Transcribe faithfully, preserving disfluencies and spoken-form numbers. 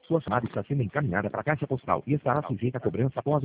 Sua chamada está sendo encaminhada para a caixa postal e estará sujeita a cobrança após